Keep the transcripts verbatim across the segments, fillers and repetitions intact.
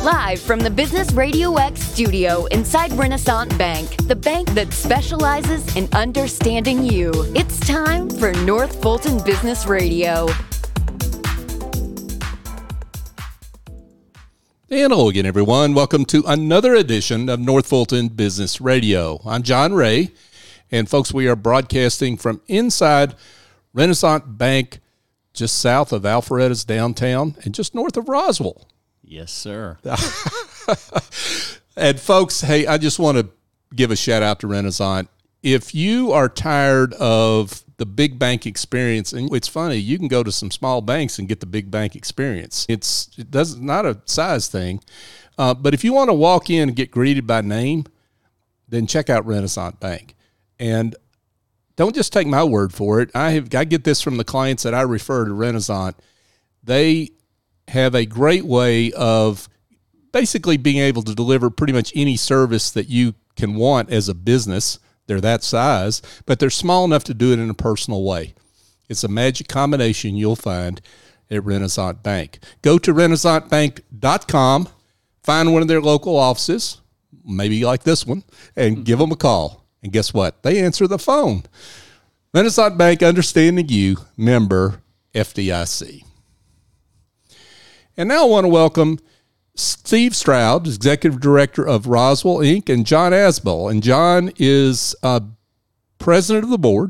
Live from the Business Radio X studio inside Renaissance Bank, the bank that specializes in understanding you. It's time for North Fulton Business Radio. And hello again, everyone. Welcome to another edition of North Fulton Business Radio. I'm John Ray, and folks, we are broadcasting from inside Renaissance Bank, just south of Alpharetta's downtown and just north of Roswell. Yes, sir. And folks, hey, I just want to give a shout out to Renaissance. If you are tired of the big bank experience, and it's funny, you can go to some small banks and get the big bank experience. It's it does not a size thing, uh, but if you want to walk in and get greeted by name, then check out Renaissance Bank. And don't just take my word for it. I have I get this from the clients that I refer to Renaissance. They have a great way of basically being able to deliver pretty much any service that you can want as a business. They're that size, but they're small enough to do it in a personal way. It's a magic combination you'll find at Renaissance Bank. Go to renaissance bank dot com, find one of their local offices, maybe like this one, and give them a call. And guess what? They answer the phone. Renaissance Bank, understanding you, member F D I C. And now I want to welcome Steve Stroud, Executive Director of Roswell, Incorporated, and John Asbell. And John is uh, President of the board,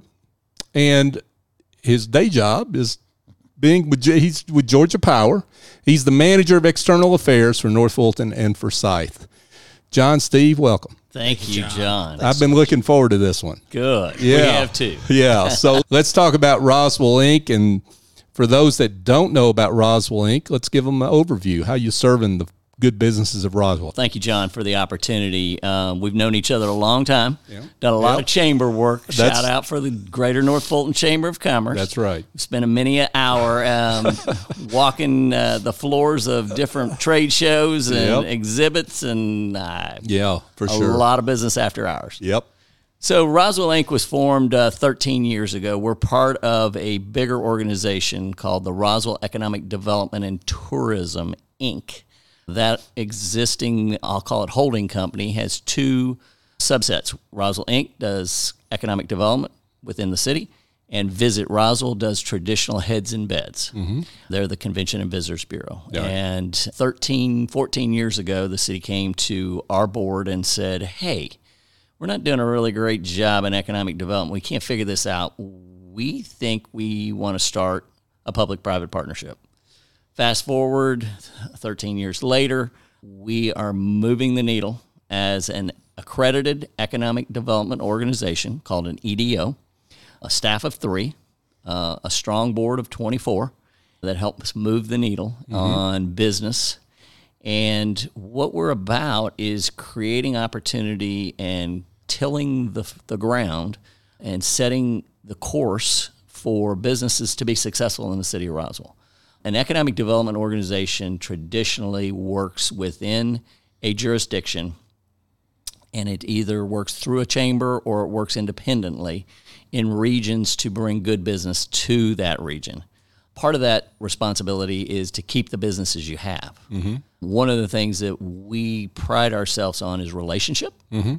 and his day job is being with, he's with Georgia Power. He's the Manager of External Affairs for North Fulton and Forsyth. John, Steve, welcome. Thank you, John. I've been looking forward to this one. Good. Yeah. We have too. Yeah. So let's talk about Roswell, Incorporated. And for those that don't know about Roswell, Incorporated, let's give them an overview. How you serving the good businesses of Roswell? Thank you, John, for the opportunity. Um, we've known each other a long time. Yeah. Done a lot Yep. of chamber work. That's, Shout out for the Greater North Fulton Chamber of Commerce. That's right. Spent a many an hour um, walking uh, the floors of different trade shows and Yep. exhibits, and uh, Yeah, for a sure. lot of business after hours. Yep. So Roswell, Incorporated was formed uh, thirteen years ago. We're part of a bigger organization called the Roswell Economic Development and Tourism, Incorporated. That existing, I'll call it holding company, has two subsets. Roswell, Incorporated does economic development within the city, and Visit Roswell does traditional heads and beds. Mm-hmm. They're the Convention and Visitors Bureau. Yeah. And thirteen, fourteen years ago, the city came to our board and said, hey, we're not doing a really great job in economic development. We can't figure this out. We think we want to start a public-private partnership. Fast forward thirteen years later, we are moving the needle as an accredited economic development organization called an E D O, a staff of three, uh, a strong board of twenty-four that helps move the needle mm-hmm. on business. And what we're about is creating opportunity and tilling the the ground and setting the course for businesses to be successful in the city of Roswell. An economic development organization traditionally works within a jurisdiction, and it either works through a chamber or it works independently in regions to bring good business to that region. Part of that responsibility is to keep the businesses you have. Mm-hmm. One of the things that we pride ourselves on is relationship mm-hmm.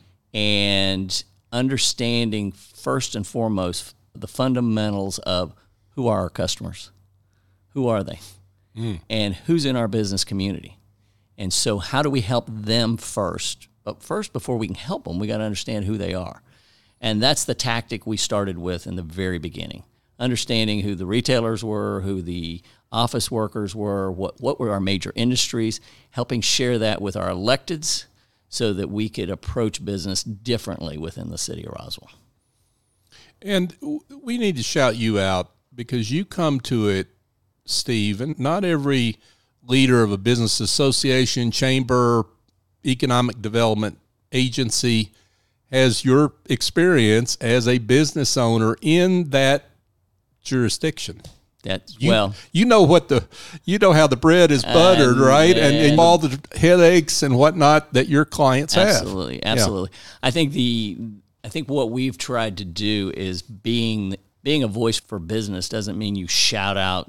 and understanding first and foremost the fundamentals of who are our customers, who are they, mm. and who's in our business community. And so how do we help them first? But first, before we can help them, we got to understand who they are. And that's the tactic we started with in the very beginning. Understanding who the retailers were, who the office workers were, what, what were our major industries, helping share that with our electeds so that we could approach business differently within the city of Roswell. And we need to shout you out because you come to it, Steve, and not every leader of a business association, chamber, economic development agency has your experience as a business owner in that jurisdiction. That's you, well, you know what the, you know how the bread is buttered, uh, right? And, and all the headaches and whatnot that your clients absolutely, have. Absolutely, absolutely. Yeah. I think the, I think what we've tried to do is being being a voice for business doesn't mean you shout out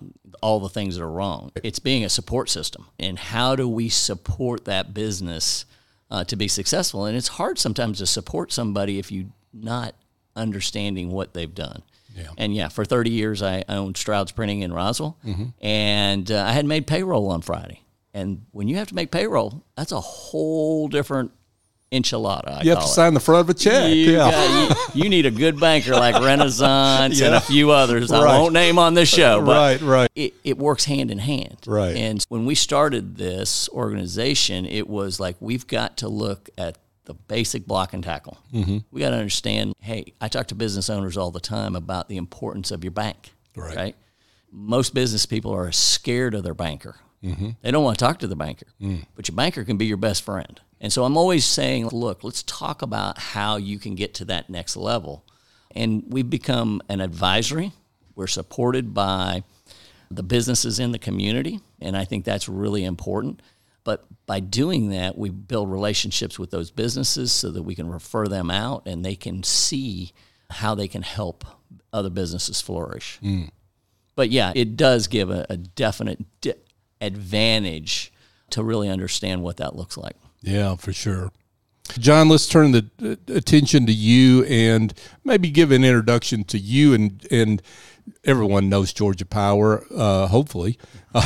all the things that are wrong. It's being a support system. And how do we support that business uh, to be successful? And it's hard sometimes to support somebody if you're not understanding what they've done. Yeah. And yeah, for thirty years, I owned Stroud's Printing in Roswell, mm-hmm. and uh, I had made payroll on Friday. And when you have to make payroll, that's a whole different enchilada. I you have call to it. sign the front of a check. You, yeah. got, you, you need a good banker like Renaissance yeah. and a few others. Right. I won't name on this show, but right, right. It, it works hand in hand. Right. And when we started this organization, it was like we've got to look at the basic block and tackle. Mm-hmm. We got to understand, hey, I talk to business owners all the time about the importance of your bank. Right. right? Most business people are scared of their banker. Mm-hmm. They don't want to talk to the banker, mm. but your banker can be your best friend. And so I'm always saying, look, let's talk about how you can get to that next level. And we've become an advisory. We're supported by the businesses in the community, and I think that's really important. But by doing that, we build relationships with those businesses so that we can refer them out and they can see how they can help other businesses flourish. Mm. But yeah, it does give a, a definite di- advantage to really understand what that looks like. Yeah, for sure. John, let's turn the uh, attention to you and maybe give an introduction to you. And, and everyone knows Georgia Power, uh, hopefully,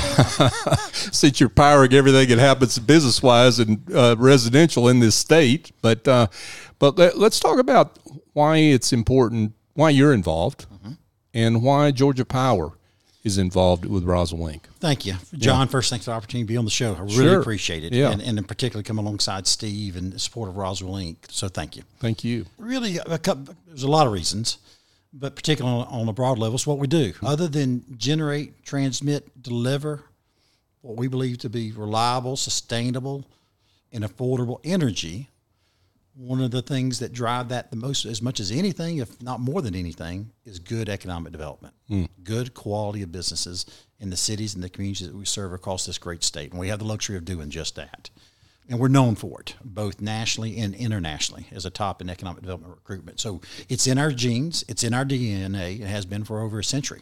since you're powering everything that happens business-wise and uh, residential in this state. But uh, but let, let's talk about why it's important, why you're involved, mm-hmm. and why Georgia Power is involved with Roswell Incorporated. Thank you. John, yeah. First, thanks for the opportunity to be on the show. I really sure. appreciate it. Yeah. And, and in particular, come alongside Steve in support of Roswell Incorporated. So thank you. Thank you. Really, a couple, there's a lot of reasons, but particularly on, on a broad level, it's what we do. Other than generate, transmit, deliver what we believe to be reliable, sustainable, and affordable energy, one of the things that drive that the most, as much as anything, if not more than anything, is good economic development, mm. good quality of businesses in the cities and the communities that we serve across this great state. And we have the luxury of doing just that. And we're known for it, both nationally and internationally, as a top in economic development recruitment. So it's in our genes, it's in our D N A, it has been for over a century.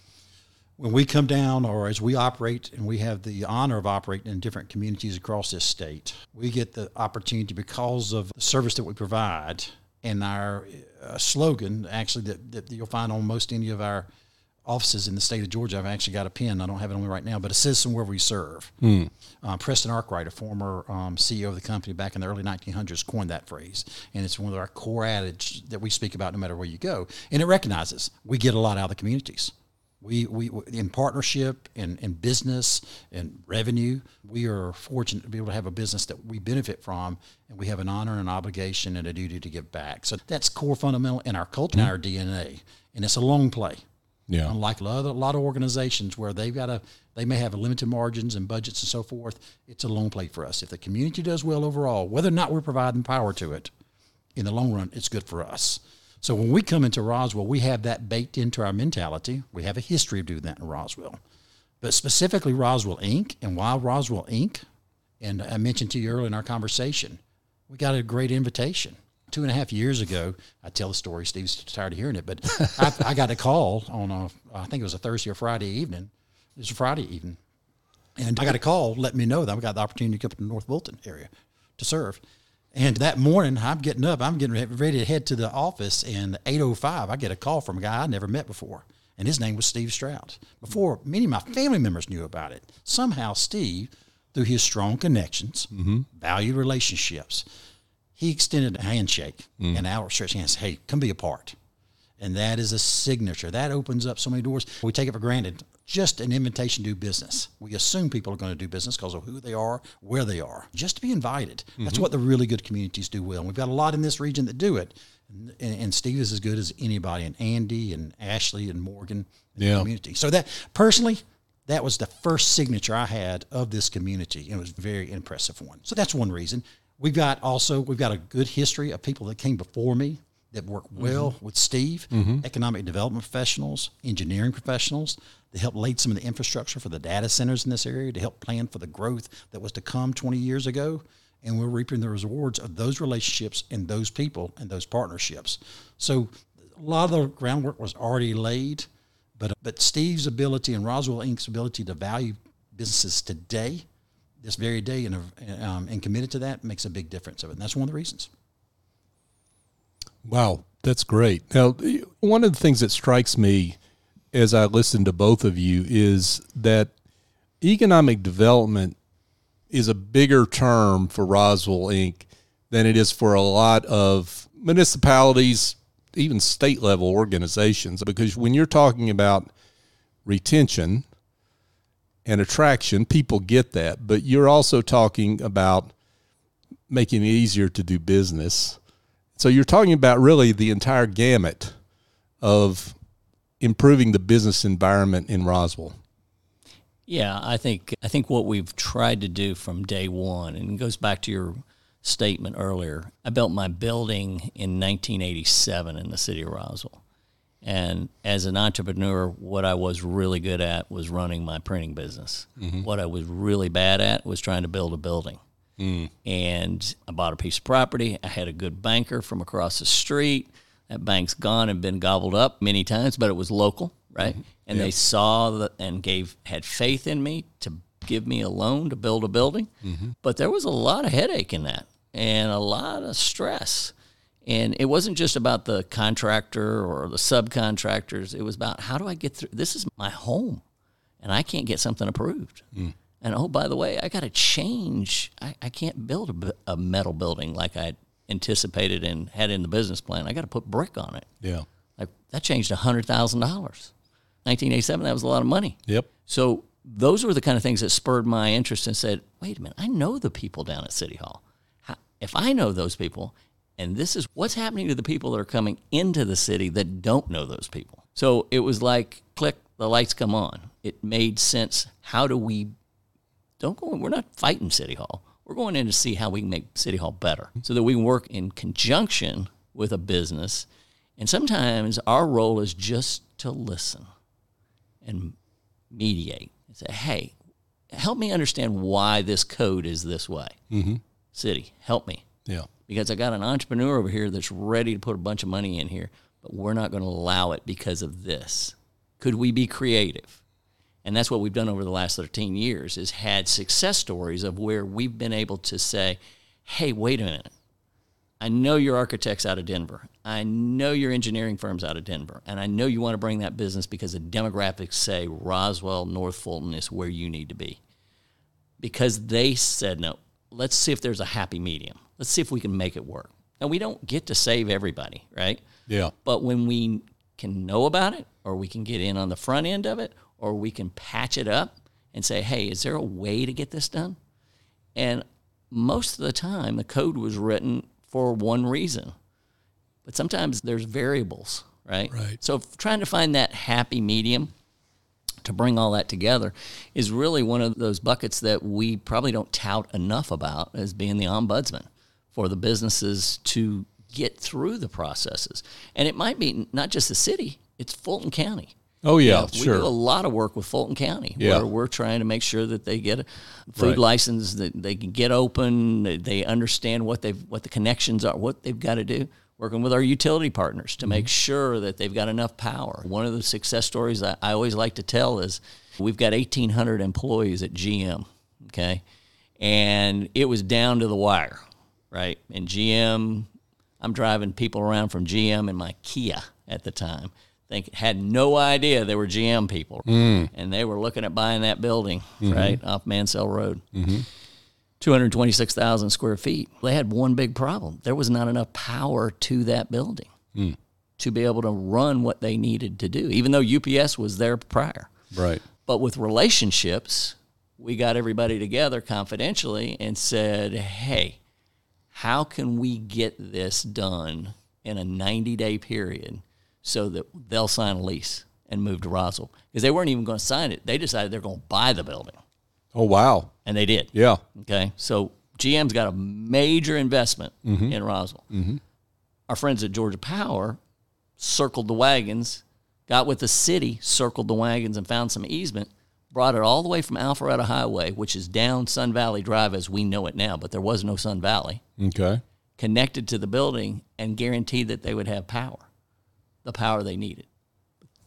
When we come down, or as we operate, and we have the honor of operating in different communities across this state, we get the opportunity, because of the service that we provide and our uh, slogan, actually, that, that you'll find on most any of our offices in the state of Georgia. I've actually got a pen. I don't have it on me right now, but a citizen where we serve. Mm. Uh, Preston Arkwright, a former um, C E O of the company back in the early nineteen hundreds, coined that phrase. And it's one of our core adage that we speak about no matter where you go. And it recognizes we get a lot out of the communities. We, we in partnership, in, in business, and revenue, we are fortunate to be able to have a business that we benefit from, and we have an honor and an obligation and a duty to give back. So that's core fundamental in our culture, mm-hmm. and our D N A, and it's a long play. Yeah. Unlike a lot, of, a lot of organizations where they've got a, they may have limited margins and budgets and so forth, it's a long play for us. If the community does well overall, whether or not we're providing power to it, in the long run, it's good for us. So when we come into Roswell, we have that baked into our mentality. We have a history of doing that in Roswell. But specifically Roswell Incorporated, and why Roswell Incorporated, and I mentioned to you earlier in our conversation, we got a great invitation. Two and a half years ago, I tell the story, Steve's tired of hearing it, but I, I got a call on, a, I think it was a Thursday or Friday evening. It was a Friday evening. And I got a call letting me know that I got the opportunity to come up to the North Bolton area to serve. And that morning, I'm getting up, I'm getting ready to head to the office, and at eight oh five, I get a call from a guy I never met before, and his name was Steve Stroud. Before many of my family members knew about it, somehow Steve, through his strong connections, mm-hmm. valued relationships, he extended a handshake mm. and outstretched hand and said, hey, come be a part. And that is a signature. That opens up so many doors. We take it for granted. Just an invitation to do business. We assume people are going to do business because of who they are, where they are. Just to be invited. Mm-hmm. That's what the really good communities do well. And we've got a lot in this region that do it. And, and Steve is as good as anybody, and Andy and Ashley and Morgan in yeah. the community. So that, personally, that was the first signature I had of this community. And it was a very impressive one. So that's one reason. We've got also, we've got a good history of people that came before me that work well mm-hmm. with Steve, mm-hmm. economic development professionals, engineering professionals, that helped lay some of the infrastructure for the data centers in this area, to help plan for the growth that was to come twenty years ago. And we're reaping the rewards of those relationships and those people and those partnerships. So a lot of the groundwork was already laid, But but Steve's ability and Roswell Incorporated's ability to value businesses today, this very day, and um, and committed to that makes a big difference of it. And that's one of the reasons. Wow, that's great. Now, one of the things that strikes me as I listen to both of you is that economic development is a bigger term for Roswell Incorporated than it is for a lot of municipalities, even state level organizations, because when you're talking about retention and attraction, people get that, but you're also talking about making it easier to do business. So you're talking about really the entire gamut of improving the business environment in Roswell. Yeah, I think I think what we've tried to do from day one, and it goes back to your statement earlier. I built my building in nineteen eighty-seven in the city of Roswell. And as an entrepreneur, what I was really good at was running my printing business. Mm-hmm. What I was really bad at was trying to build a building. Mm. And I bought a piece of property. I had a good banker from across the street. That bank's gone and been gobbled up many times, but it was local, right? Mm-hmm. And yep. They saw that and gave had faith in me to give me a loan to build a building. Mm-hmm. But there was a lot of headache in that and a lot of stress. And it wasn't just about the contractor or the subcontractors. It was about, how do I get through? This is my home, and I can't get something approved. Mm. And, oh, by the way, I got to change. I, I can't build a, a metal building like I anticipated and had in the business plan. I got to put brick on it. Yeah. Like, that changed one hundred thousand dollars. nineteen eighty-seven, that was a lot of money. Yep. So those were the kind of things that spurred my interest and said, wait a minute, I know the people down at City Hall. How, if I know those people, and this is what's happening to the people that are coming into the city that don't know those people. So it was like, click, the lights come on. It made sense. How do we, don't go, we're not fighting City Hall. We're going in to see how we can make City Hall better so that we can work in conjunction with a business. And sometimes our role is just to listen and mediate and say, hey, help me understand why this code is this way. Mm-hmm. City, help me. Yeah. Because I got an entrepreneur over here that's ready to put a bunch of money in here, but we're not going to allow it because of this. Could we be creative? And that's what we've done over the last thirteen years, is had success stories of where we've been able to say, hey, wait a minute. I know your architect's out of Denver. I know your engineering firm's out of Denver. And I know you want to bring that business because the demographics say Roswell, North Fulton is where you need to be. Because they said, no, let's see if there's a happy medium. Let's see if we can make it work. Now, we don't get to save everybody, right? Yeah. But when we can know about it, or we can get in on the front end of it, or we can patch it up and say, hey, is there a way to get this done? And most of the time, the code was written for one reason. But sometimes there's variables, right? Right. So trying to find that happy medium to bring all that together is really one of those buckets that we probably don't tout enough about as being the ombudsman for the businesses to get through the processes. And it might be not just the city, it's Fulton County. Oh, yeah, you know, sure. We do a lot of work with Fulton County yeah. where we're trying to make sure that they get a food right. license, that they can get open, they understand what they've what the connections are, what they've got to do. Working with our utility partners to mm-hmm. make sure that they've got enough power. One of the success stories I, I always like to tell is we've got eighteen hundred employees at G M, okay? And it was down to the wire, right? And G M, I'm driving people around from G M in my Kia at the time. Think had no idea they were G M people. Mm. And they were looking at buying that building, mm-hmm. right, off Mansell Road. Mm-hmm. two hundred twenty-six thousand square feet. They had one big problem. There was not enough power to that building mm. to be able to run what they needed to do, even though U P S was there prior. Right. But with relationships, we got everybody together confidentially and said, hey, how can we get this done in a ninety-day period so that they'll sign a lease and move to Roswell? Because they weren't even going to sign it. They decided they're going to buy the building. Oh, wow. And they did. Yeah. Okay. So G M's got a major investment mm-hmm. in Roswell. Mm-hmm. Our friends at Georgia Power circled the wagons, got with the city, circled the wagons, and found some easement, brought it all the way from Alpharetta Highway, which is down Sun Valley Drive as we know it now, but there was no Sun Valley. Okay. Connected to the building and guaranteed that they would have power, the power they needed.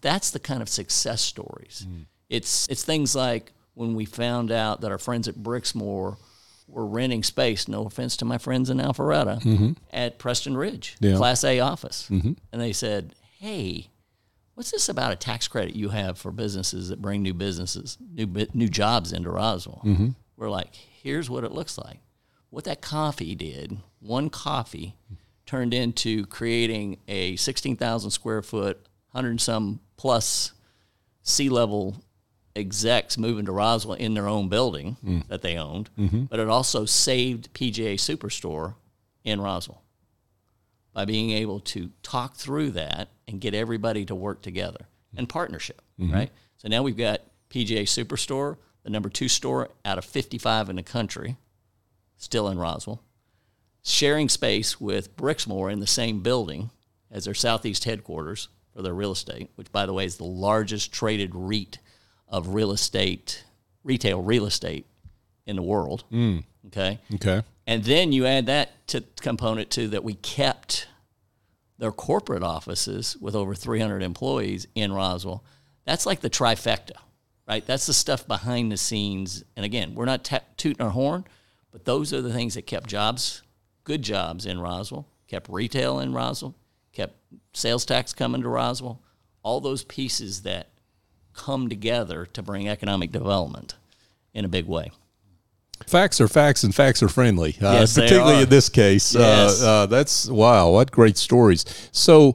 That's the kind of success stories. Mm. It's it's things like when we found out that our friends at Brixmor were renting space, no offense to my friends in Alpharetta, mm-hmm. at Preston Ridge, yeah. Class A office. Mm-hmm. And they said, hey, what's this about a tax credit you have for businesses that bring new businesses, new new jobs into Roswell? Mm-hmm. We're like, here's what it looks like. What that coffee did, one coffee turned into creating a sixteen thousand square foot, one hundred and some plus C-level execs moving to Roswell in their own building mm. that they owned, mm-hmm. but it also saved P G A Superstore in Roswell by being able to talk through that and get everybody to work together and partnership, mm-hmm. right? So now we've got P G A Superstore, the number two store out of fifty-five in the country, still in Roswell, sharing space with Brixmor in the same building as their Southeast headquarters for their real estate, which, by the way, is the largest traded REIT of real estate, retail real estate in the world, mm. okay? Okay. And then you add that to component to that we kept their corporate offices with over three hundred employees in Roswell. That's like the trifecta, right? That's the stuff behind the scenes. And again, we're not t- tooting our horn, but those are the things that kept jobs, good jobs in Roswell, kept retail in Roswell, kept sales tax coming to Roswell, all those pieces that come together to bring economic development in a big way. Facts are facts, and facts are friendly, uh, yes, particularly they are. in this case. Yes. Uh, uh, that's, wow, what great stories. So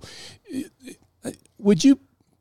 would you,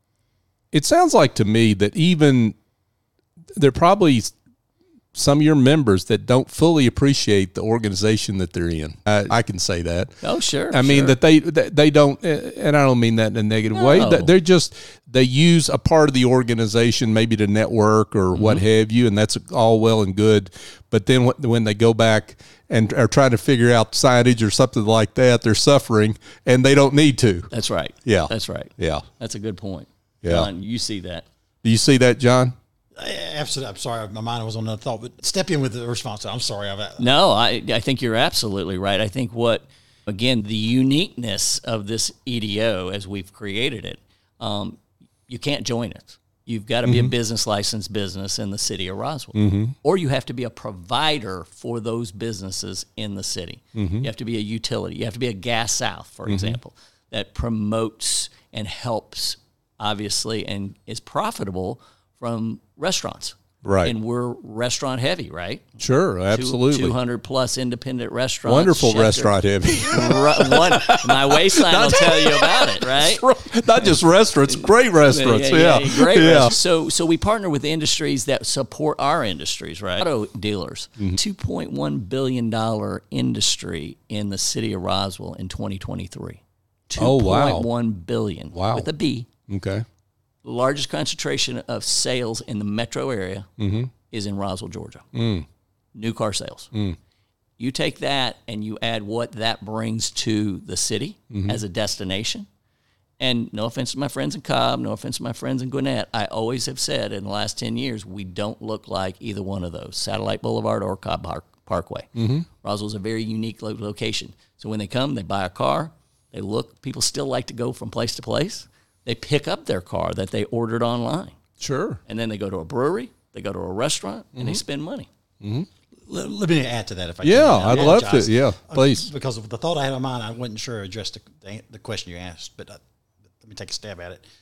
it sounds like to me that even there are probably some of your members that don't fully appreciate the organization that they're in. I, I can say that. Oh, sure. I mean, sure. that they they don't, and I don't mean that in a negative no. way. They're just, they use a part of the organization maybe to network or mm-hmm. what have you, and that's all well and good. But then when they go back and are trying to figure out signage or something like that, they're suffering, and they don't need to. That's right. Yeah. That's right. Yeah. That's a good point. Yeah. John, you see that. Do you see that, John? Absolutely. I'm sorry. My mind was on another thought, but step in with the response. I'm sorry. I've, no, I, I think you're absolutely right. I think what, again, the uniqueness of this E D O as we've created it, um, you can't join it. You've got to be mm-hmm. a business licensed business in the city of Roswell, mm-hmm. or you have to be a provider for those businesses in the city. Mm-hmm. You have to be a utility. You have to be a Gas South, for mm-hmm. example, that promotes and helps, obviously, and is profitable from restaurants. Right. And we're restaurant heavy, right? Sure, absolutely. two hundred plus independent restaurants. Wonderful restaurant heavy. One, my waistline will tell you about it, right? Not just restaurants, great restaurants. Yeah, yeah, yeah. yeah great yeah. restaurants. So, so we partner with industries that support our industries, right? Auto dealers, mm-hmm. two point one billion dollars industry in the city of Roswell in twenty twenty-three. Oh, wow. two point one billion dollars wow. with a B. Okay. The largest concentration of sales in the metro area mm-hmm. is in Roswell, Georgia. Mm. New car sales. Mm. You take that and you add what that brings to the city mm-hmm. as a destination. And no offense to my friends in Cobb, no offense to my friends in Gwinnett, I always have said in the last ten years, we don't look like either one of those, Satellite Boulevard or Cobb Park, Parkway. Mm-hmm. Roswell's a very unique lo- location. So when they come, they buy a car, they look, people still like to go from place to place. They pick up their car that they ordered online. Sure. And then they go to a brewery, they go to a restaurant, and mm-hmm. they spend money. Mm-hmm. Let, let me add to that if I yeah, can. Yeah, I'd love to. Yeah, please. Uh, because of the thought I had in mind, I wasn't sure I addressed the, the question you asked, but uh, let me take a stab at it.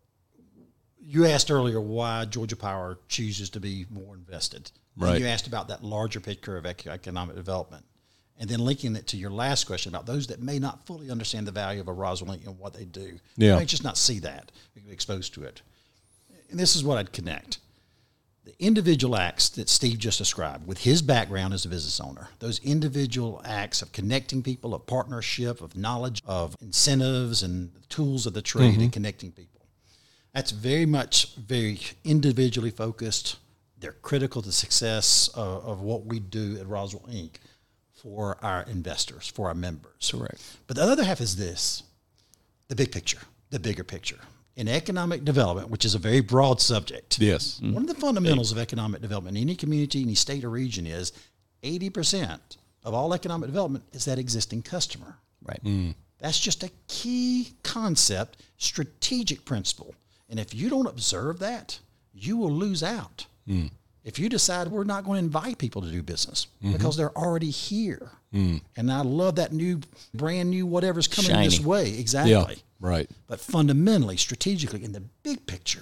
You asked earlier why Georgia Power chooses to be more invested. Right. And you asked about that larger picture of economic development. And then linking it to your last question about those that may not fully understand the value of a Roswell Inc and what they do. Yeah. They may just not see that, be exposed to it. And this is what I'd connect. The individual acts that Steve just described, with his background as a business owner, those individual acts of connecting people, of partnership, of knowledge, of incentives and tools of the trade mm-hmm. and connecting people. That's very much very individually focused. They're critical to the success of, of what we do at Roswell Incorporated for our investors, for our members. Correct. But the other half is this, the big picture, the bigger picture. In economic development, which is a very broad subject. Yes. Mm-hmm. One of the fundamentals of economic development in any community, any state or region is eighty percent of all economic development is that existing customer. Right. Mm. That's just a key concept, strategic principle. And if you don't observe that, you will lose out. Mm. If you decide we're not going to invite people to do business mm-hmm. because they're already here. Mm. And I love that new, brand new whatever's coming Shiny. this way. Exactly. Yeah, right. But fundamentally, strategically, in the big picture,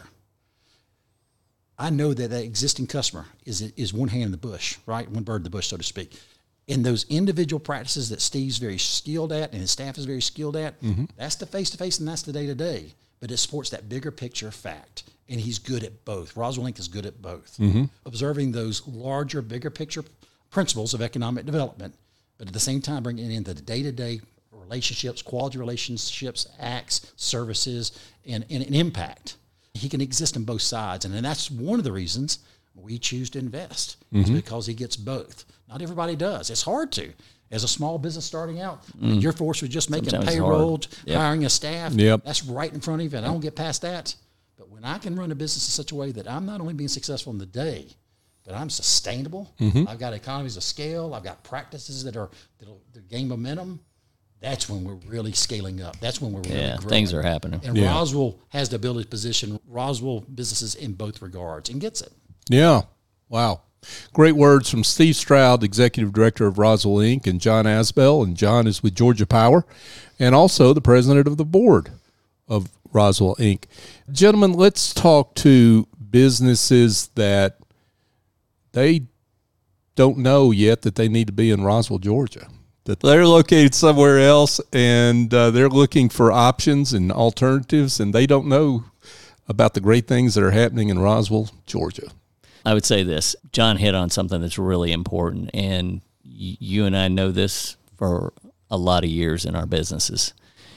I know that that existing customer is is one hand in the bush, right? One bird in the bush, so to speak. In those individual practices that Steve's very skilled at and his staff is very skilled at, mm-hmm. that's the face-to-face and that's the day-to-day. But it supports that bigger picture fact. And he's good at both. Roswell Incorporated is good at both. Mm-hmm. Observing those larger, bigger picture principles of economic development, but at the same time bringing it into the day-to-day relationships, quality relationships, acts, services, and, and an impact. He can exist on both sides. And, and that's one of the reasons we choose to invest, mm-hmm. is because he gets both. Not everybody does. It's hard to. As a small business starting out, mm. you're forced with just making Sometimes payroll, yep. hiring a staff. Yep. That's right in front of you, and I don't get past that. But when I can run a business in such a way that I'm not only being successful in the day, but I'm sustainable, mm-hmm. I've got economies of scale, I've got practices that are that'll, that gain momentum, that's when we're really scaling up. That's when we're really yeah, growing. Things are happening. And yeah. Roswell has the ability to position Roswell businesses in both regards and gets it. Yeah. Wow. Great words from Steve Stroud, Executive Director of Roswell Incorporated, and John Asbell. And John is with Georgia Power and also the president of the board of Roswell Incorporated. Gentlemen, let's talk to businesses that they don't know yet that they need to be in Roswell, Georgia, that they're located somewhere else and uh, they're looking for options and alternatives, and they don't know about the great things that are happening in Roswell, Georgia. I would say this. John hit on something that's really important, and y- you and I know this for a lot of years in our businesses.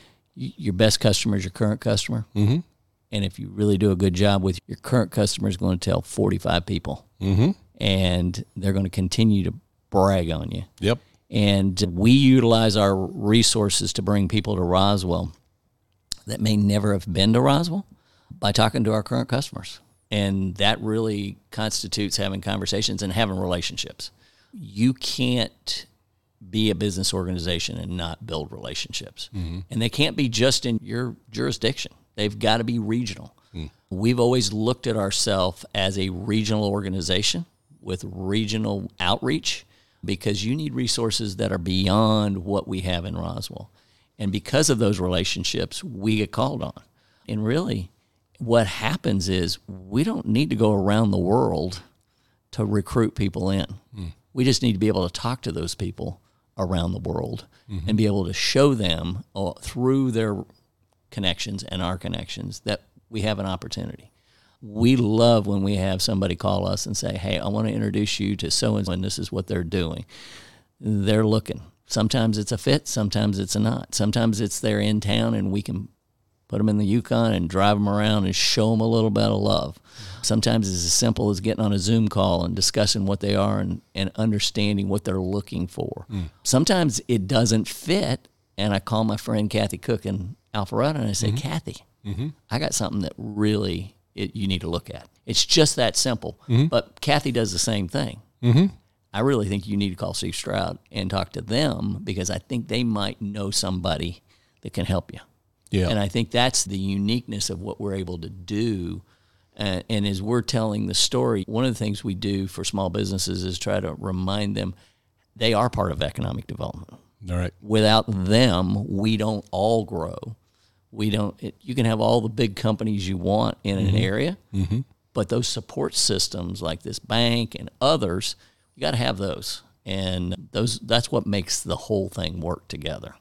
Y- your best customer is your current customer, mm-hmm. and if you really do a good job with your current customer, is going to tell forty-five people, mm-hmm. and they're going to continue to brag on you. Yep. And we utilize our resources to bring people to Roswell that may never have been to Roswell by talking to our current customers. And that really constitutes having conversations and having relationships. You can't be a business organization and not build relationships. Mm-hmm. And they can't be just in your jurisdiction. They've got to be regional. Mm. We've always looked at ourselves as a regional organization with regional outreach because you need resources that are beyond what we have in Roswell. And because of those relationships, we get called on. And really, what happens is we don't need to go around the world to recruit people in. Mm. We just need to be able to talk to those people around the world mm-hmm. and be able to show them uh, through their connections and our connections that we have an opportunity. We love when we have somebody call us and say, hey, I want to introduce you to so-and-so, and this is what they're doing. They're looking. Sometimes it's a fit, sometimes it's a not. Sometimes it's they're in town and we can put them in the Yukon and drive them around and show them a little bit of love. Sometimes it's as simple as getting on a Zoom call and discussing what they are and, and understanding what they're looking for. Mm. Sometimes it doesn't fit, and I call my friend Kathy Cook in Alpharetta and I say, mm-hmm. Kathy, mm-hmm. I got something that really it, you need to look at. It's just that simple. Mm-hmm. But Kathy does the same thing. Mm-hmm. I really think you need to call Steve Stroud and talk to them because I think they might know somebody that can help you. Yeah. And I think that's the uniqueness of what we're able to do. Uh, and as we're telling the story, one of the things we do for small businesses is try to remind them they are part of economic development. All right. Without them, we don't all grow. We don't. It, you can have all the big companies you want in mm-hmm. an area, mm-hmm. but those support systems like this bank and others, you got to have those. And those that's what makes the whole thing work together.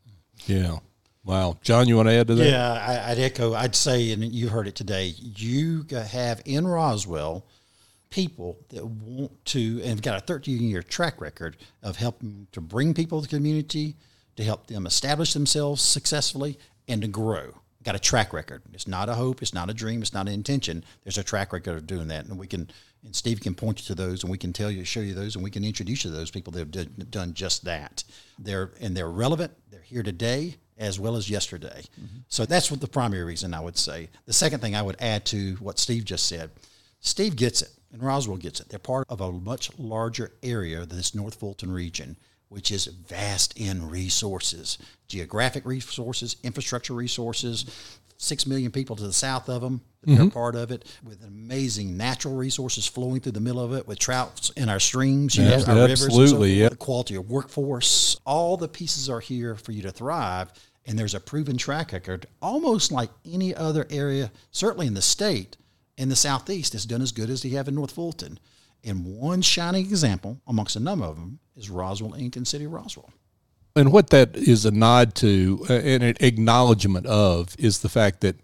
Yeah. Wow. John, you want to add to that? Yeah, I, I'd echo, I'd say, and you heard it today, you have in Roswell people that want to, and have got a thirteen-year track record of helping to bring people to the community, to help them establish themselves successfully, and to grow. Got a track record. It's not a hope. It's not a dream. It's not an intention. There's a track record of doing that, and we can, and Steve can point you to those, and we can tell you, show you those, and we can introduce you to those people that have did, done just that. They're and they're relevant. They're here today as well as yesterday. Mm-hmm. So that's what the primary reason I would say. The second thing I would add to what Steve just said, Steve gets it, and Roswell gets it. They're part of a much larger area, this North Fulton region, which is vast in resources, geographic resources, infrastructure resources, six million people to the south of them. They're mm-hmm. part of it, with amazing natural resources flowing through the middle of it, with trouts in our streams, you yeah, know, our absolutely, rivers, so yeah. the quality of workforce. All the pieces are here for you to thrive, and there's a proven track record, almost like any other area, certainly in the state, in the Southeast, is done as good as they have in North Fulton. And one shining example, amongst a number of them, is Roswell Incorporated and City of Roswell. And what that is a nod to, uh, and an acknowledgement of, is the fact that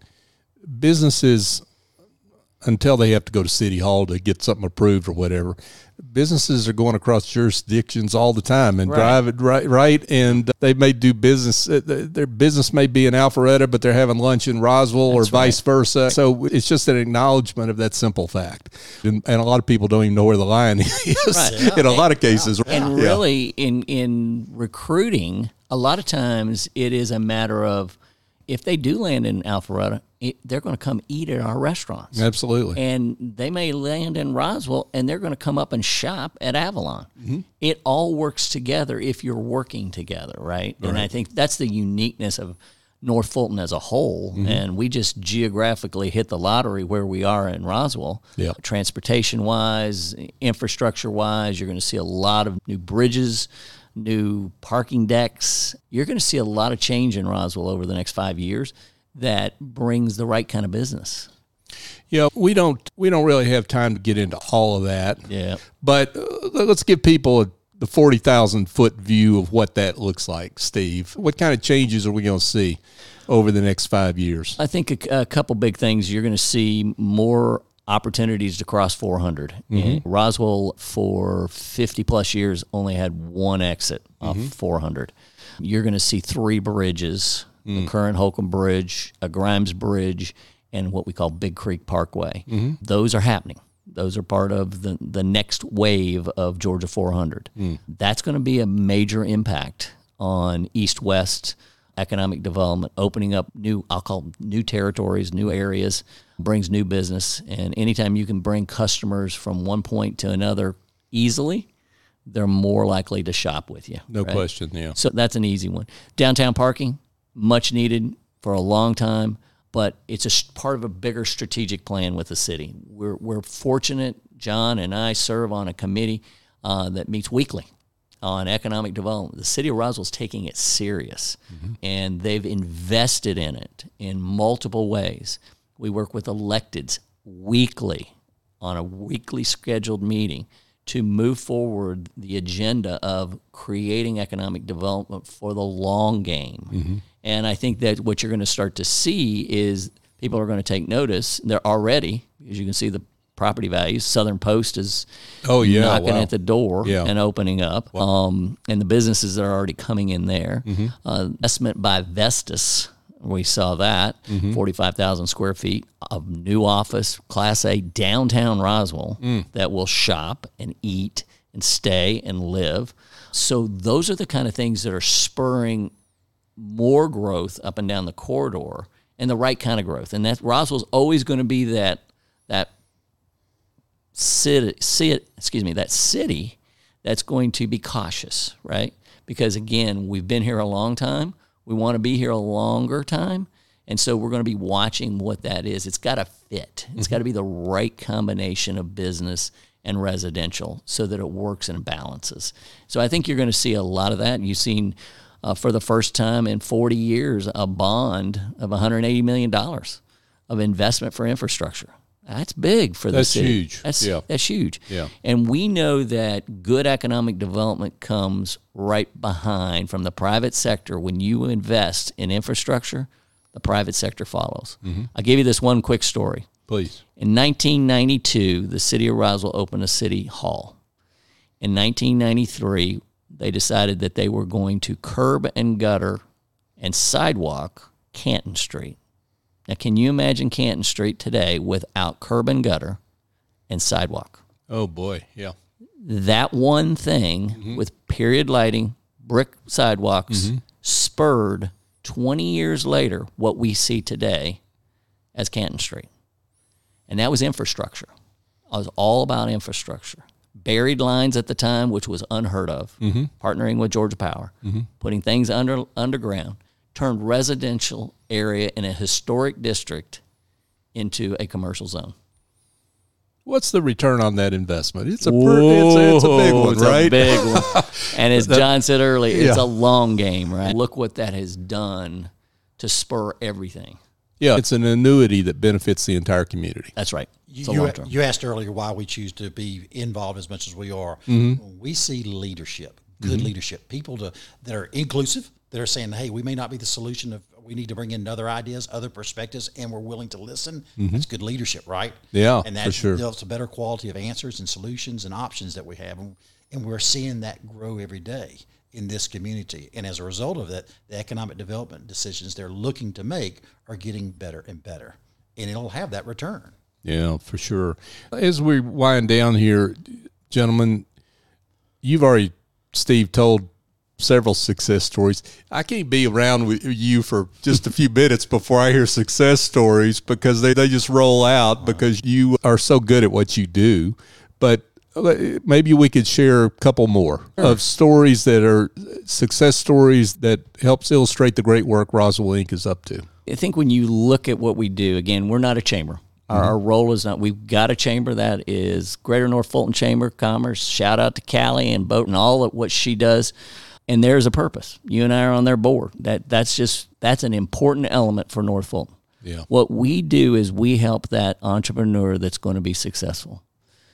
businesses, until they have to go to City Hall to get something approved or whatever, businesses are going across jurisdictions all the time and right. drive it right, right. And they may do business. Their business may be in Alpharetta, but they're having lunch in Roswell That's or vice right. versa. So it's just an acknowledgement of that simple fact. And, and a lot of people don't even know where the line is right. yeah. in a lot of cases. Yeah. And really, yeah. in in recruiting, a lot of times it is a matter of, if they do land in Alpharetta, it, they're going to come eat at our restaurants. Absolutely. And they may land in Roswell, and they're going to come up and shop at Avalon. Mm-hmm. It all works together if you're working together, right? right? And I think that's the uniqueness of North Fulton as a whole. Mm-hmm. And we just geographically hit the lottery where we are in Roswell. Yep. Transportation-wise, infrastructure-wise, you're going to see a lot of new bridges, new parking decks. You're going to see a lot of change in Roswell over the next five years that brings the right kind of business. Yeah, we don't we don't really have time to get into all of that. Yeah. But uh, let's give people a, the forty thousand foot view of what that looks like, Steve. What kind of changes are we going to see over the next five years? I think a, a couple big things. You're going to see more opportunities to cross four hundred. Mm-hmm. Roswell, for fifty plus years, only had one exit off mm-hmm. four hundred. You're going to see three bridges, mm. the current Holcomb Bridge, a Grimes Bridge, and what we call Big Creek Parkway. Mm-hmm. Those are happening. Those are part of the, the next wave of Georgia four hundred. Mm. That's going to be a major impact on east-west economic development, opening up new, I'll call them new territories, new areas, brings new business. And anytime you can bring customers from one point to another easily, they're more likely to shop with you. No right? question, yeah. So that's an easy one. Downtown parking, much needed for a long time, but it's a part of a bigger strategic plan with the city. We're we're fortunate, John and I serve on a committee uh, that meets weekly on economic development. The city of Roswell is taking it serious, mm-hmm. and they've invested in it in multiple ways. We work with electeds weekly on a weekly scheduled meeting to move forward the agenda of creating economic development for the long game. Mm-hmm. And I think that what you're going to start to see is people are going to take notice. They're already, as you can see, the property values. Southern Post is oh, yeah, knocking wow. at the door yeah. and opening up. Wow. Um, and the businesses are already coming in there. Mm-hmm. Uh, investment by Vestas, we saw that, mm-hmm. forty-five thousand square feet of new office, Class A, downtown Roswell, mm. that will shop and eat and stay and live. So those are the kind of things that are spurring more growth up and down the corridor, and the right kind of growth. And that Roswell's always going to be that that city, city, excuse me, that city that's going to be cautious, right? Because again, we've been here a long time. We want to be here a longer time. And so we're going to be watching what that is. It's got to fit. It's mm-hmm. got to be the right combination of business and residential so that it works and balances. So I think you're going to see a lot of that. And you've seen, uh, for the first time in forty years, a bond of one hundred eighty million dollars of investment for infrastructure. That's big for the that's city. Huge. That's yeah. That's huge. Yeah. And we know that good economic development comes right behind from the private sector. When you invest in infrastructure, the private sector follows. Mm-hmm. I'll give you this one quick story. Please. In nineteen ninety-two, the city of Roswell opened a city hall. In nineteen ninety-three, they decided that they were going to curb and gutter and sidewalk Canton Street. Now, can you imagine Canton Street today without curb and gutter and sidewalk? Oh, boy, yeah. That one thing mm-hmm. with period lighting, brick sidewalks, mm-hmm. spurred twenty years later what we see today as Canton Street. And that was infrastructure. It was all about infrastructure. buried lines at the time, which was unheard of, mm-hmm. partnering with Georgia Power, mm-hmm. putting things under underground, turned residential area in a historic district into a commercial zone. What's the return on that investment? It's a, per, it's, a it's a big one, it's right? a big one. And as John said earlier, it's Yeah. a long game, right? Look what that has done to spur everything. Yeah, it's an annuity that benefits the entire community. That's right. You, It's a you, long term. you asked earlier why we choose to be involved as much as we are. Mm-hmm. We see leadership, good Mm-hmm. leadership, people to, that are inclusive, that are saying, hey, we may not be the solution of, we need to bring in other ideas, other perspectives, and we're willing to listen. That's good leadership, right? Mm-hmm. Yeah, and that for sure. develops a better quality of answers and solutions and options that we have. And, and we're seeing that grow every day in this community. And as a result of that, the economic development decisions they're looking to make are getting better and better. And it'll have that return. Yeah, for sure. As we wind down here, gentlemen, you've already, Steve, told several success stories. I can't be around with you for just a few minutes before I hear success stories because they, they just roll out because you are so good at what you do. But maybe we could share a couple more of stories that are success stories that helps illustrate the great work Roswell Incorporated is up to. I think when you look at what we do, again, we're not a chamber. Our, our role is not, we've got a chamber that is Greater North Fulton Chamber of Commerce. Shout out to Callie and Boat and all of what she does. And there's a purpose. You and I are on their board. That That's just, that's an important element for North Fulton. Yeah. What we do is we help that entrepreneur that's going to be successful.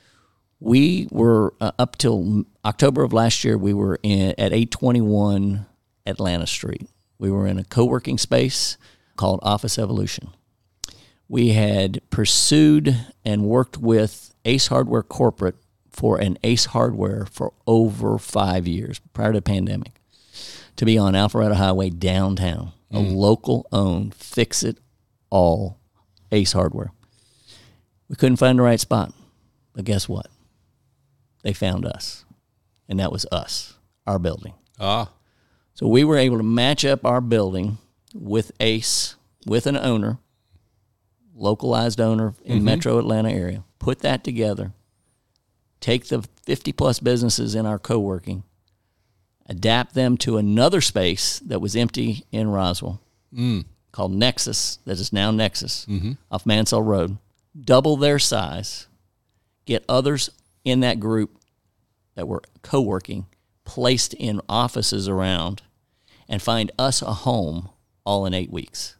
We were, uh, up till October of last year, we were in, at eight twenty-one Atlanta Street. We were in a co-working space called Office Evolution. We had pursued and worked with Ace Hardware Corporate for an Ace Hardware for over five years prior to the pandemic to be on Alpharetta Highway downtown, mm. a local-owned, fix-it-all Ace Hardware. We couldn't find the right spot, but guess what? They found us, and that was us, our building. Ah. So we were able to match up our building with Ace, with an owner, localized owner in Mm-hmm. Metro Atlanta area, put that together, take the fifty-plus businesses in our co-working, adapt them to another space that was empty in Roswell Mm. called Nexus, that is now Nexus, Mm-hmm. off Mansell Road, double their size, get others in that group that were co-working placed in offices around, and find us a home all in eight weeks.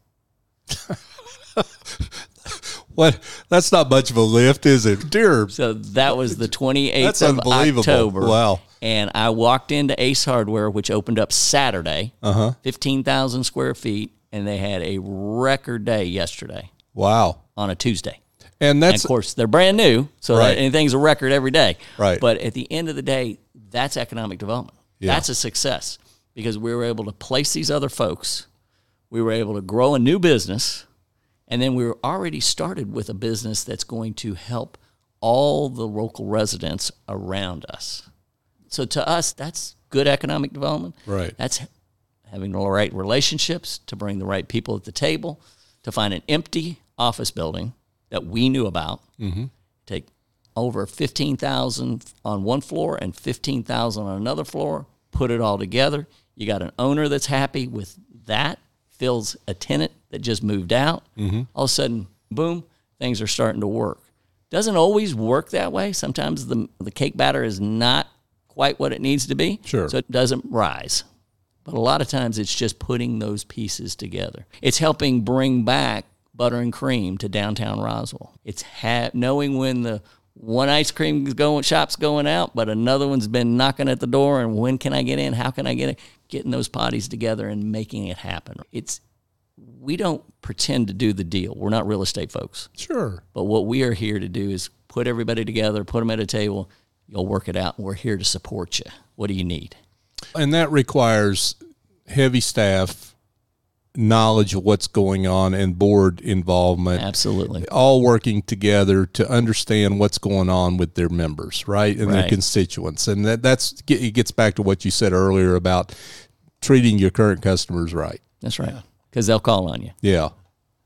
What? That's not much of a lift, is it? Dear. So that was the twenty-eighth That's of unbelievable. October. Wow. And I walked into Ace Hardware, which opened up Saturday, Uh-huh. fifteen thousand square feet, and they had a record day yesterday Wow. on a Tuesday. And And that's of course, they're brand new, so Right. that anything's a record every day. Right. But at the end of the day, that's economic development. Yeah. That's a success because we were able to place these other folks. We were able to grow a new business, and then we were already started with a business that's going to help all the local residents around us. So to us, that's good economic development. Right. That's having the right relationships to bring the right people at the table, to find an empty office building that we knew about, mm-hmm. take over fifteen thousand on one floor and fifteen thousand on another floor, put it all together. You got an owner that's happy with that, fills a tenant that just moved out. Mm-hmm. All of a sudden, boom, things are starting to work. Doesn't always work that way. Sometimes the the cake batter is not quite what it needs to be, Sure. so it doesn't rise. But a lot of times it's just putting those pieces together. It's helping bring back butter and cream to downtown Roswell. It's ha- knowing when the one ice cream is going, shop's going out, but another one's been knocking at the door, and when can I get in? How can I get in? Getting those parties together and making it happen. It's we don't pretend to do the deal. We're not real estate folks. sure. But what we are here to do is put everybody together, put them at a table. You'll work it out, and we're here to support you. What do you need? And that requires heavy staff, knowledge of what's going on, and board involvement. Absolutely. All working together to understand what's going on with their members, right, and their Right. constituents. And that that's it gets back to what you said earlier about treating your current customers right. That's right. Because they'll call on you. Yeah.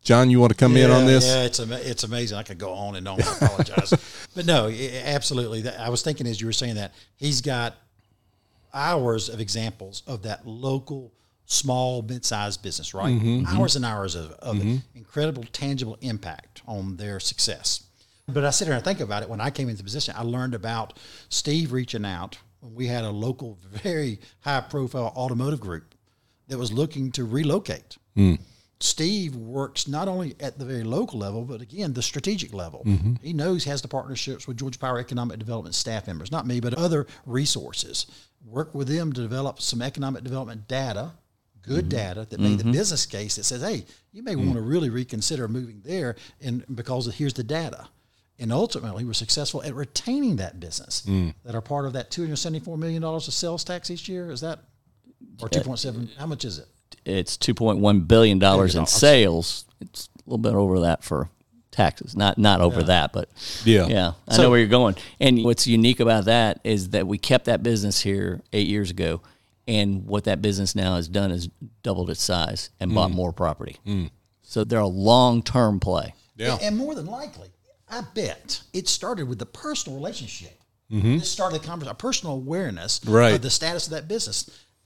John, you want to come yeah, in on this? Yeah, it's ama- it's amazing. I could go on and on. I apologize. But no, i- absolutely. That- I was thinking as you were saying that, he's got hours of examples of that local, small, mid-sized business, right? Mm-hmm, Hours and hours of, of mm-hmm. incredible, tangible impact on their success. But I sit here and think about it. When I came into the position, I learned about Steve reaching out when we had a local, very high-profile automotive group that was looking to relocate. Mm. Steve works not only at the very local level, but again, the strategic level. Mm-hmm. He knows he has the partnerships with Georgia Power Economic Development staff members, not me, but other resources. Work with them to develop some economic development data, good mm-hmm. data that made mm-hmm. the business case that says, hey, you may mm-hmm. want to really reconsider moving there, and because of, here's the data. And ultimately, we're successful at retaining that business mm. that are part of that two hundred seventy-four million dollars of sales tax each year. Is that, or two point seven, how much is it? It's two point one billion dollars in sales. It's a little bit over that for taxes. Not not over Yeah. that, but Yeah. yeah, I So- know where you're going. And what's unique about that is that we kept that business here eight years ago, and what that business now has done is doubled its size and bought more property. So they're a long-term play. Yeah. And more than likely, I bet it started with the personal relationship. Mm-hmm. This started the conversation, a personal awareness Right. of the status of that business.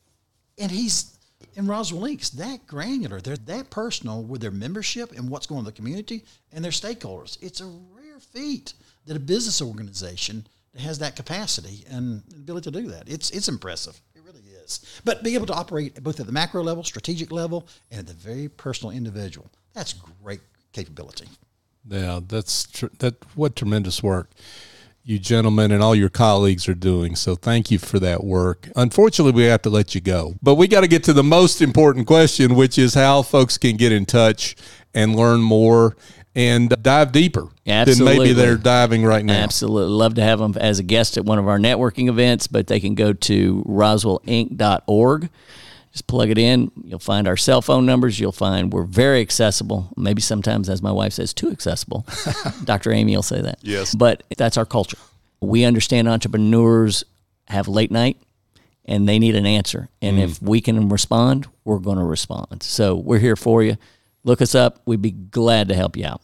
And he's, in Roswell Incorporated, that granular. They're that personal with their membership and what's going on in the community and their stakeholders. It's a rare feat that a business organization that has that capacity and ability to do that. It's it's impressive. It really is. But being able to operate both at the macro level, strategic level, and at the very personal individual, that's great capability. Yeah, that's tr- that. What tremendous work you gentlemen and all your colleagues are doing. So thank you for that work. Unfortunately, we have to let you go, but we got to get to the most important question, which is how folks can get in touch and learn more and dive deeper Absolutely. than maybe they're diving right now. Absolutely. Love to have them as a guest at one of our networking events, but they can go to roswell inc dot org. Just plug it in. You'll find our cell phone numbers. You'll find we're very accessible. Maybe sometimes, as my wife says, too accessible. Doctor Amy will say that. Yes. But that's our culture. We understand entrepreneurs have late night and they need an answer. And mm. if we can respond, we're going to respond. So we're here for you. Look us up. We'd be glad to help you out.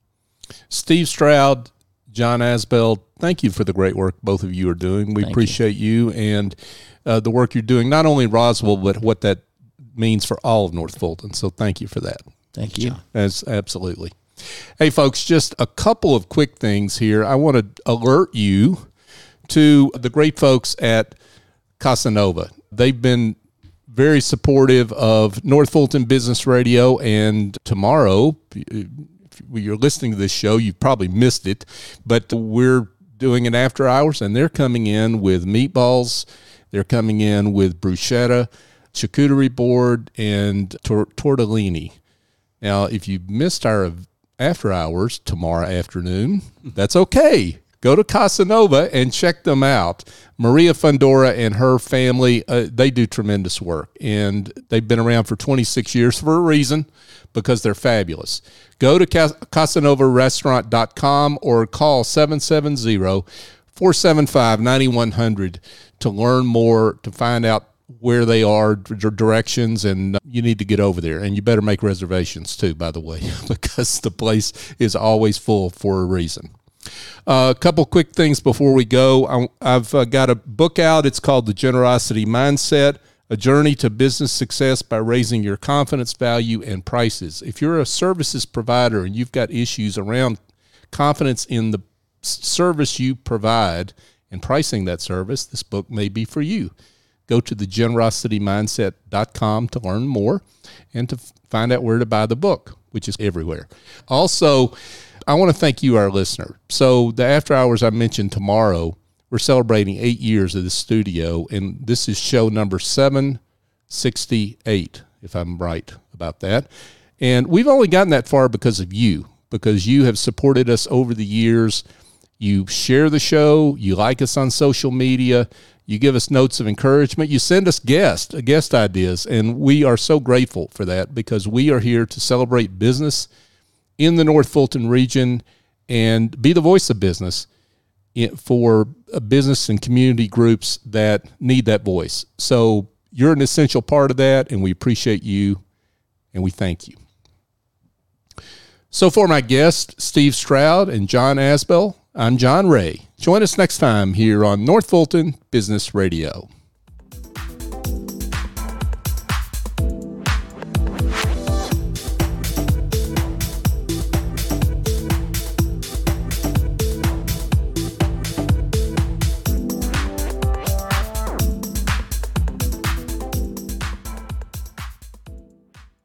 Steve Stroud, John Asbell, thank you for the great work both of you are doing. We Thank appreciate you, you and uh, the work you're doing, not only in Roswell, but what that means for all of North Fulton. So thank you for that. Thank you. As absolutely. Hey, folks, just a couple of quick things here. I want to alert you to the great folks at Casanova. They've been very supportive of North Fulton Business Radio, and tomorrow, if you're listening to this show, you've probably missed it, but we're doing it after hours, and they're coming in with meatballs. They're coming in with bruschetta, charcuterie board, and tor- tortellini. Now, if you missed our after hours tomorrow afternoon, that's okay. Go to Casanova and check them out. Maria Fundora and her family, uh, they do tremendous work, and they've been around for twenty-six years for a reason, because they're fabulous. Go to casanova restaurant dot com or call seven seven zero, four seven five, nine one zero zero to learn more, to find out where they are, directions, and you need to get over there. And you better make reservations too, by the way, because the place is always full for a reason. Uh, a couple quick things before we go. I, I've uh, got a book out. It's called The Generosity Mindset, A Journey to Business Success by Raising Your Confidence, Value, and Prices. If you're a services provider and you've got issues around confidence in the service you provide and pricing that service, this book may be for you. Go to the generosity mindset dot com to learn more and to find out where to buy the book, which is everywhere. Also, I want to thank you, our listener. So the after hours I mentioned tomorrow, we're celebrating eight years of the studio, and this is show number seven sixty-eight, if I'm right about that. And we've only gotten that far because of you, because you have supported us over the years. You share the show, you like us on social media, you give us notes of encouragement, you send us guest, guest ideas, and we are so grateful for that, because we are here to celebrate business in the North Fulton region and be the voice of business for business and community groups that need that voice. So you're an essential part of that, and we appreciate you, and we thank you. So for my guests, Steve Stroud and John Asbell, I'm John Ray. Join us next time here on North Fulton Business Radio.